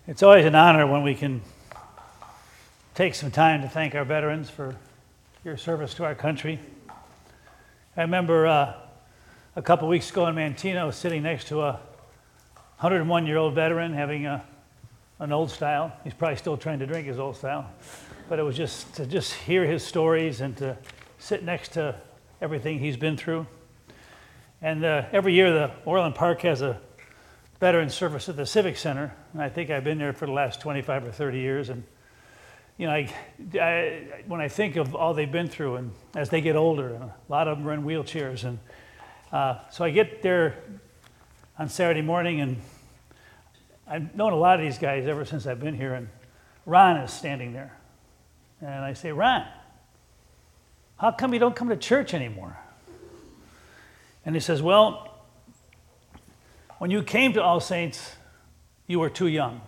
It's always an honor when we can take some time to thank our veterans for your service to our country. I remember a couple weeks ago in Manteno sitting next to a 101-year-old veteran having an old style. He's probably still trying to drink his old style. But it was just to hear his stories and to sit next to everything he's been through. And every year the Orland Park has a veteran service at the Civic Center, and I think I've been there for the last 25 or 30 years. And you know, when I think of all they've been through, and as they get older, and a lot of them are in wheelchairs, and so I get there on Saturday morning, and I've known a lot of these guys ever since I've been here, and Ron is standing there. And I say, Ron, how come you don't come to church anymore? And he says, well, when you came to All Saints, you were too young.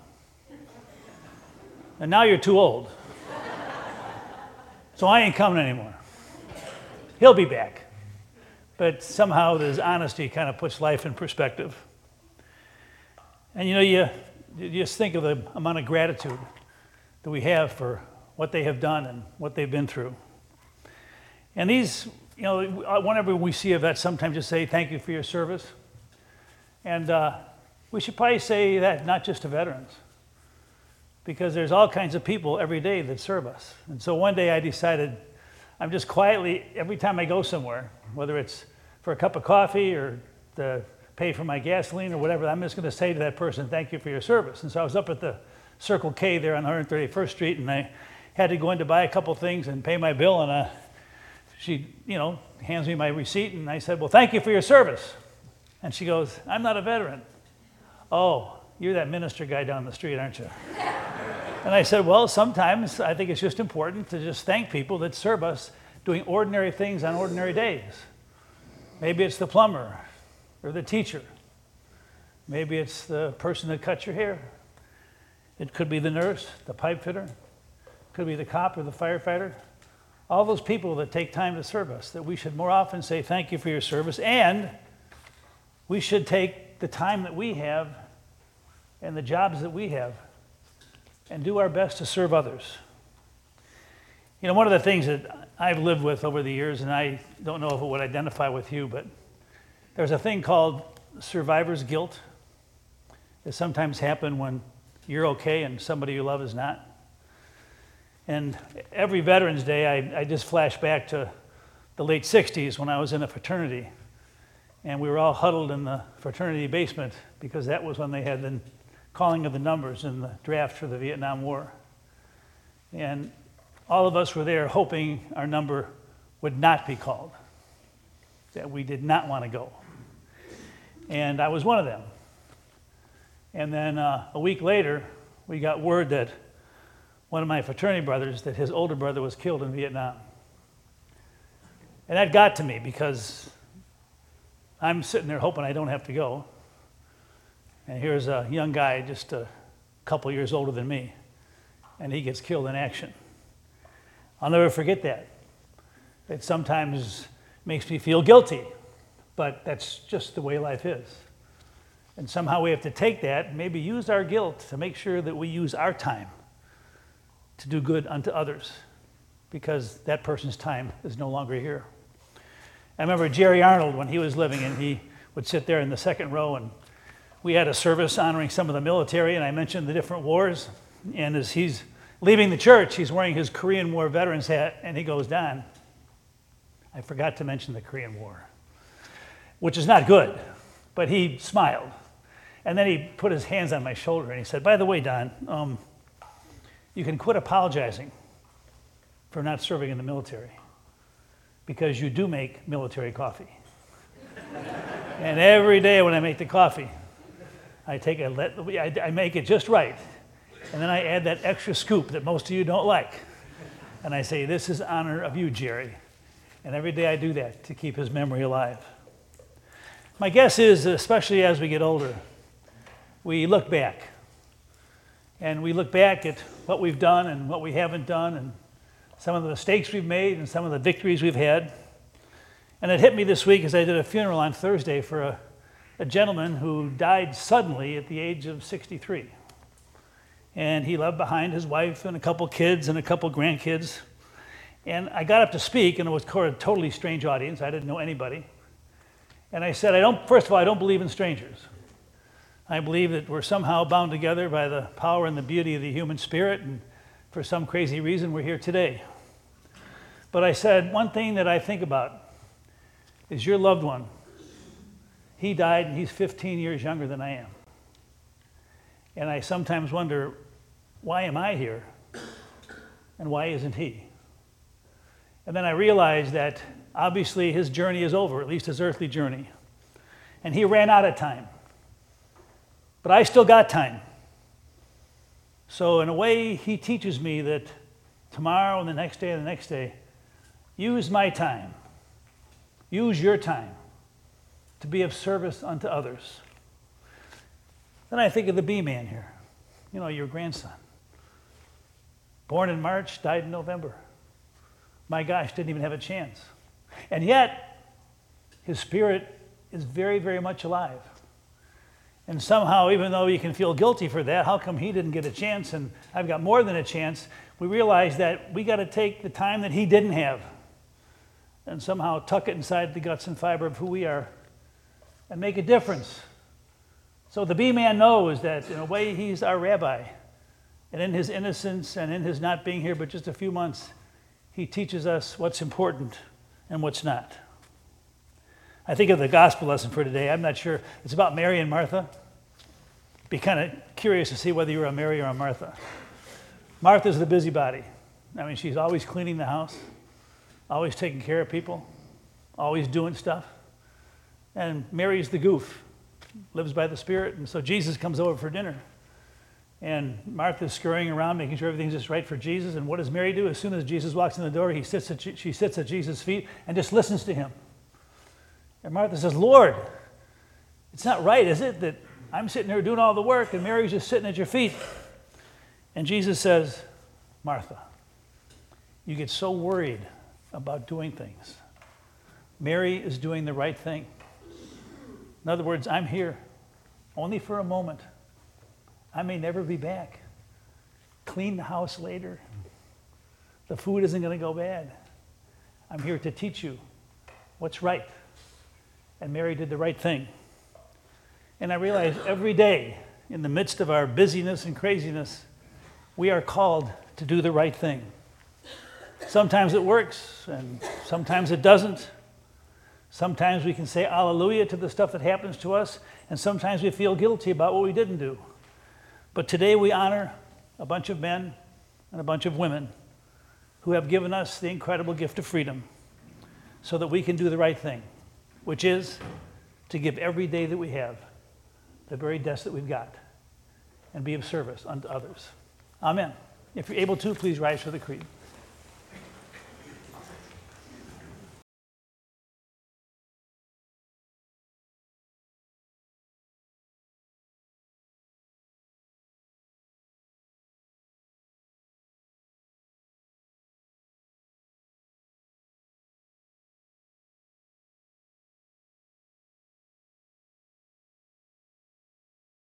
And now you're too old. So I ain't coming anymore. He'll be back. But somehow his honesty kind of puts life in perspective. And you know, you just think of the amount of gratitude that we have for what they have done and what they've been through. And these, you know, whenever we see a vet, sometimes just say, thank you for your service. And we should probably say that not just to veterans, because there's all kinds of people every day that serve us. And so one day I decided I'm just quietly, every time I go somewhere, whether it's for a cup of coffee or to pay for my gasoline or whatever, I'm just going to say to that person, thank you for your service. And so I was up at the Circle K there on 131st Street, and I had to go in to buy a couple things and pay my bill, and she, you know, hands me my receipt, and I said, well, thank you for your service. And she goes, I'm not a veteran. Oh, you're that minister guy down the street, aren't you? And I said, well, sometimes I think it's just important to just thank people that serve us doing ordinary things on ordinary days. Maybe it's the plumber or the teacher. Maybe it's the person that cuts your hair. It could be the nurse, the pipe fitter. It could be the cop or the firefighter. All those people that take time to serve us, that we should more often say thank you for your service, and we should take the time that we have and the jobs that we have and do our best to serve others. You know, one of the things that I've lived with over the years, and I don't know if it would identify with you, but there's a thing called survivor's guilt that sometimes happens when you're okay and somebody you love is not. And every Veterans Day, I just flash back to the late 60s when I was in a fraternity. And we were all huddled in the fraternity basement because that was when they had the calling of the numbers in the draft for the Vietnam War. And all of us were there hoping our number would not be called, that we did not want to go. And I was one of them. And then a week later, we got word that one of my fraternity brothers, that his older brother was killed in Vietnam. And that got to me because I'm sitting there hoping I don't have to go. And here's a young guy just a couple years older than me, and he gets killed in action. I'll never forget that. It sometimes makes me feel guilty, but that's just the way life is. And somehow we have to take that and maybe use our guilt to make sure that we use our time to do good unto others, because that person's time is no longer here. I remember Jerry Arnold when he was living, and he would sit there in the second row, and we had a service honoring some of the military, and I mentioned the different wars. And as he's leaving the church, he's wearing his Korean War veteran's hat, and he goes, Don, I forgot to mention the Korean War, which is not good, but he smiled. And then he put his hands on my shoulder, and he said, by the way, Don, you can quit apologizing for not serving in the military, because you do make military coffee. And every day when I make the coffee, I make it just right. And then I add that extra scoop that most of you don't like. And I say, this is honor of you, Jerry. And every day I do that to keep his memory alive. My guess is, especially as we get older, we look back. And we look back at what we've done and what we haven't done, and some of the mistakes we've made and some of the victories we've had. And it hit me this week as I did a funeral on Thursday for a gentleman who died suddenly at the age of 63. And he left behind his wife and a couple kids and a couple grandkids. And I got up to speak, and it was a totally strange audience. I didn't know anybody. And I said, first of all, I don't believe in strangers. I believe that we're somehow bound together by the power and the beauty of the human spirit, and for some crazy reason, we're here today. But I said, one thing that I think about is your loved one. He died, and he's 15 years younger than I am. And I sometimes wonder, why am I here? And why isn't he? And then I realized that obviously his journey is over, at least his earthly journey. And he ran out of time. But I still got time. So in a way, he teaches me that tomorrow and the next day and the next day, use my time. Use your time to be of service unto others. Then I think of the B-man here, your grandson. Born in March, died in November. My gosh, didn't even have a chance. And yet, his spirit is very, very much alive. And somehow, even though you can feel guilty for that, how come he didn't get a chance and I've got more than a chance? We realize that we got to take the time that he didn't have and somehow tuck it inside the guts and fiber of who we are and make a difference. So the B-man knows that in a way he's our rabbi. And in his innocence and in his not being here but just a few months, he teaches us what's important and what's not. I think of the gospel lesson for today. I'm not sure. It's about Mary and Martha. Be kind of curious to see whether you're a Mary or a Martha. Martha's the busybody. I mean, she's always cleaning the house, always taking care of people, always doing stuff. And Mary's the goof, lives by the Spirit. And so Jesus comes over for dinner. And Martha's scurrying around, making sure everything's just right for Jesus. And what does Mary do? As soon as Jesus walks in the door, she sits at Jesus' feet and just listens to him. And Martha says, Lord, it's not right, is it, that I'm sitting here doing all the work and Mary's just sitting at your feet? And Jesus says, Martha, you get so worried about doing things. Mary is doing the right thing. In other words, I'm here only for a moment. I may never be back. Clean the house later. The food isn't going to go bad. I'm here to teach you what's right. And Mary did the right thing. And I realize every day, in the midst of our busyness and craziness, we are called to do the right thing. Sometimes it works, and sometimes it doesn't. Sometimes we can say hallelujah to the stuff that happens to us, and sometimes we feel guilty about what we didn't do. But today we honor a bunch of men and a bunch of women who have given us the incredible gift of freedom so that we can do the right thing, which is to give every day that we have the very best that we've got and be of service unto others. Amen. If you're able to, please rise for the creed.